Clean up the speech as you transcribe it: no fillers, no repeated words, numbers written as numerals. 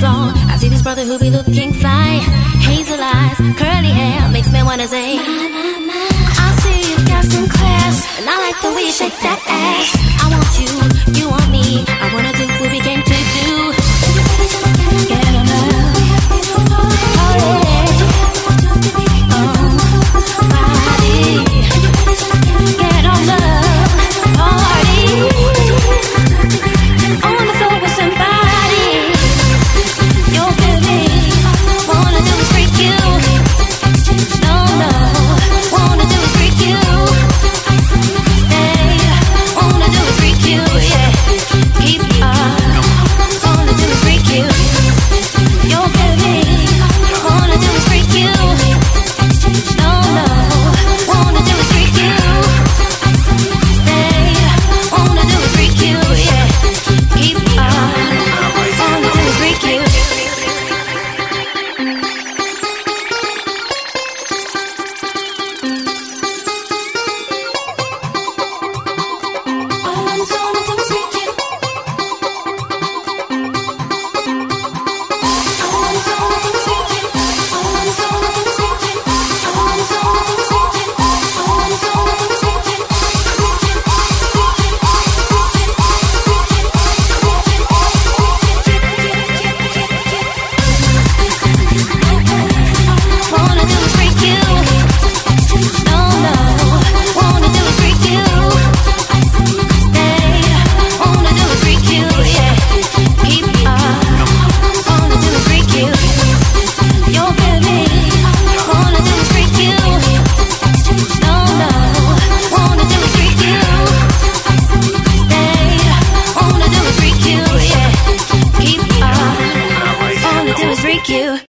floor. I see this brother who be looking fly. Hazel eyes, curly hair, makes me wanna say, I see you've got some class, and I like the way you shake that ass. I want you, you want me, I wanna do what we came to do. Get on up, oh yeah, body. Get on up, party, on the floor with somebody. You're feeling, wanna do is freak you. No, no, wanna do is freak you. Stay, wanna do is freak you, yeah. Keep up, wanna do is freak you. You're feeling, wanna do is freak you. No, no, wanna do is freak you. Stay, wanna do is freak you, yeah. Keep up, wanna do is freak you. Freak you.